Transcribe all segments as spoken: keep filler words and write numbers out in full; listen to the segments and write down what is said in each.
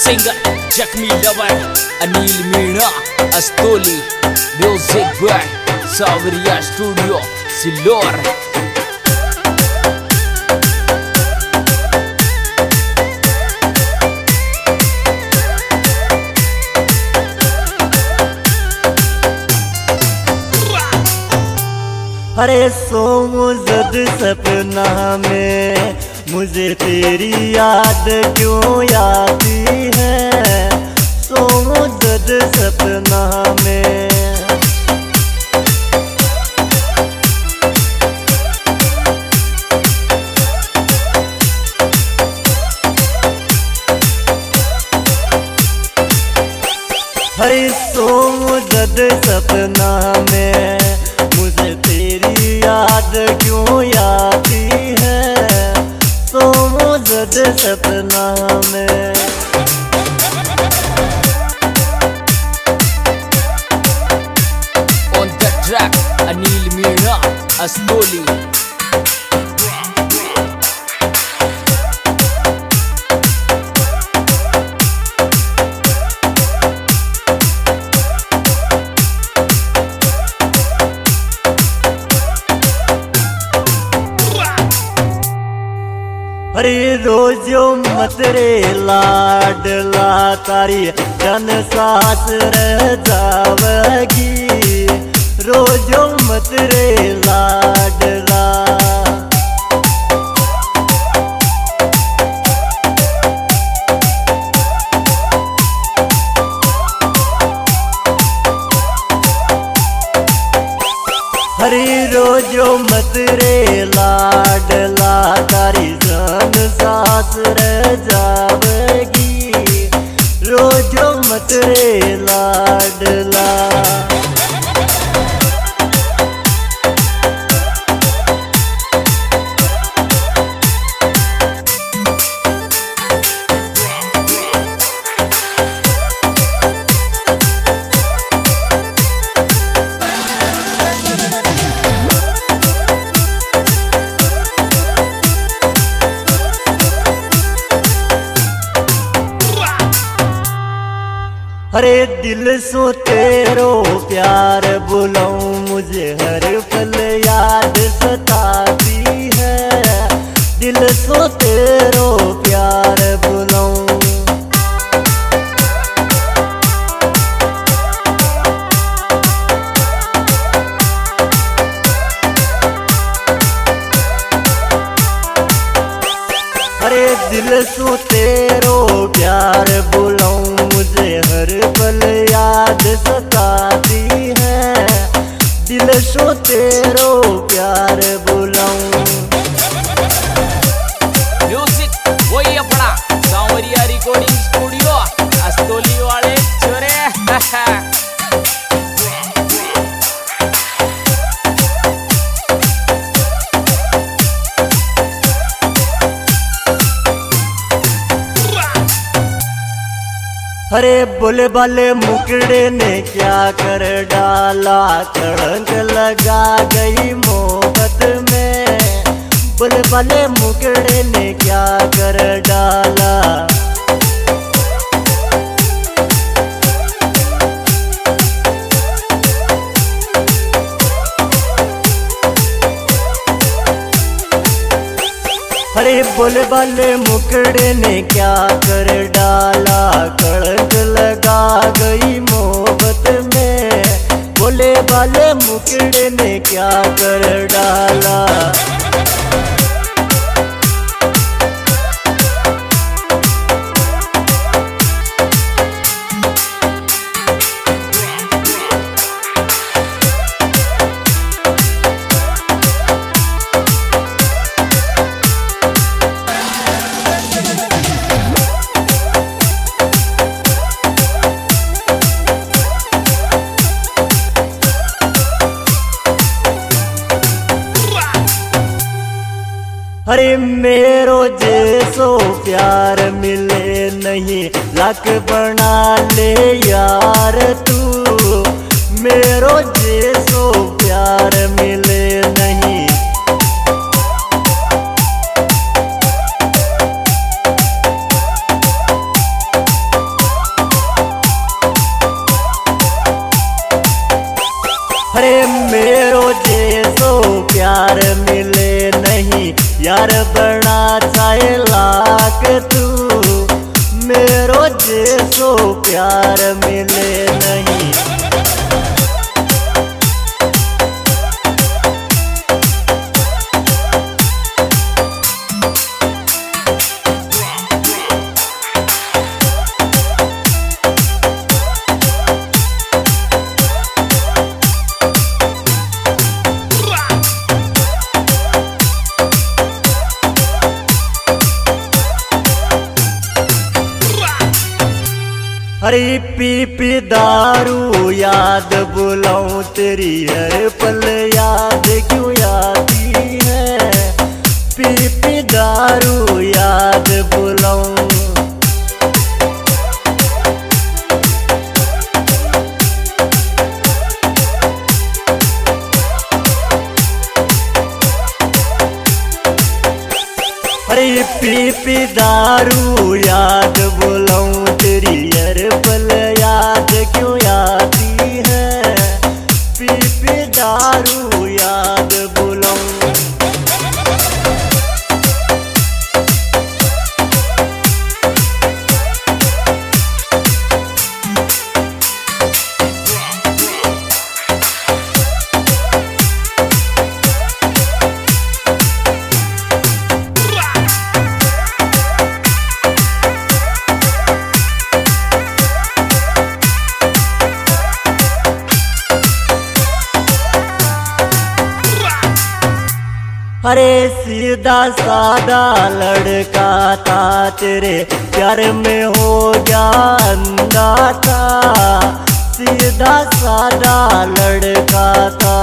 Singer जख्मी lover Anil Meena Astoli, music by Sawariya studio Sillor. अरे सोमो जद सपना में मुझे तेरी याद क्यों आती है, सोमो जद सपना में। अरे सोमो जद सपना में मुझे तेरी याद क्यों आती है, सोमो जद सपना में। On the track Anil Meena अस्तोली। अरे रोजो मतरे लाडला तारी जन सास रह जावगी, रोजो मतरे लाडला। हरी रोजो मतरे लाडला तारी जान सास रह जावेगी, रोजो मतरे लाडला। अरे दिल सो तेरो प्यार बुलाऊं, मुझे हर पल याद सताती है, दिल सो तेरो प्यार बुलाऊं। अरे दिल सो तेरो प्यार बुलाऊं, मुझे हर पल याद सताती है, दिल सो तेरो प्यार बुलाऊं। म्यूजिक वही अपना सावरिया रिकॉर्डिंग स्टूडियो अस्तोली वाले छोरे। अरे बोले बाले मुकड़े ने क्या कर डाला, कड़ंक लगा गई मोहब्बत में, बोले बाले मुकड़े ने क्या कर डाला। अरे बोले बाले मुकड़े ने क्या कर डाला, कड़ंक लगा गई मोहब्बत में, बोले बाले मुकड़े ने क्या कर डाला। अरे मेरो जैसो प्यार मिले नहीं, लक बना ले यार तू, मेरो जैसो प्यार मिले नहीं। के तू मेरो जैसो प्यार मिले नहीं। अरे पी पी दारू याद बुलाऊं तेरी हर पल याद क्यों आती है। पी पी दारू याद बुलाऊं। अरे पी पी दारू याद बुलाऊं तेरी हर पल याद क्यों आती है। पी पी दारू याद बुलाऊं। अरे सीधा सादा लड़का था तेरे प्यार में हो गया अंधा था। सीधा सादा लड़का था।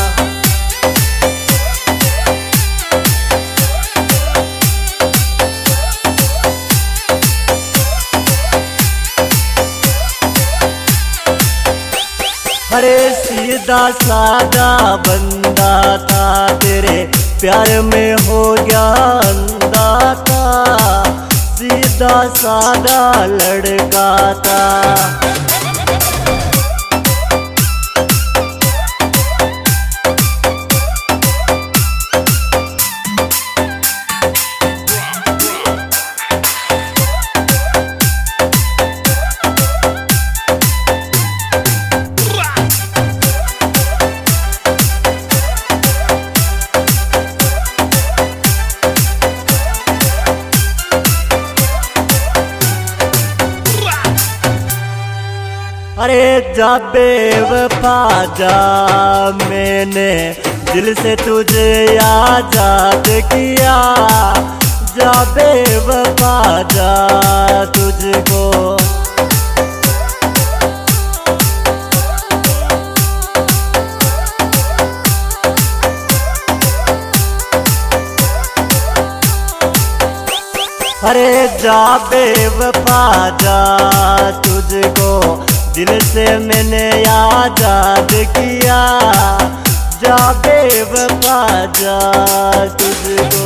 अरे सीधा सादा बंदा था तेरे प्यार में हो गया अंधा था। सीधा सादा लड़का था। अरे जा बेवफा जा, मैंने दिल से तुझे आजाद किया। जा बेवफा जा तुझको। अरे जा बेवफा जा तुझको, दिल से मैंने आजाद किया। जा बेवफा जा तुझको।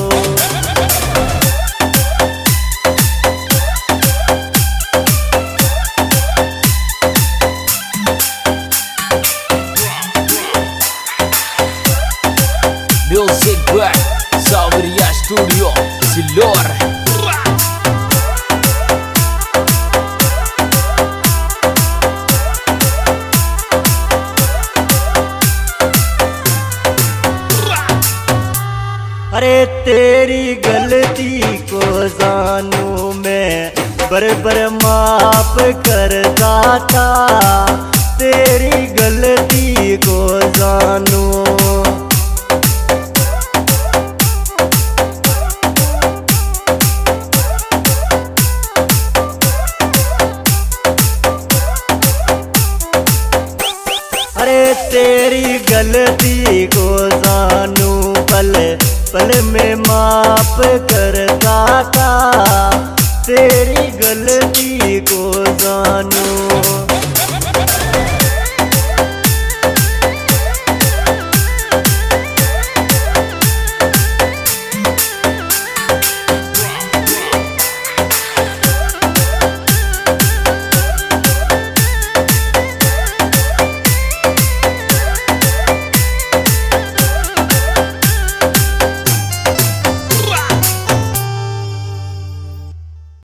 Music Work, Sauriya Studio, Silor. अरे तेरी गलती को जानू मैं, बर बर माफ करता था। तेरी गलती को जानू। अरे तेरी गलती को जानू, पल पल में माफ करता था। तेरी गलती को जानू।